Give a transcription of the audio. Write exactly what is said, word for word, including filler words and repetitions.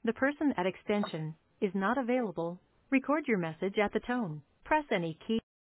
The person at extension is not available. Record your message at the tone. Press any key.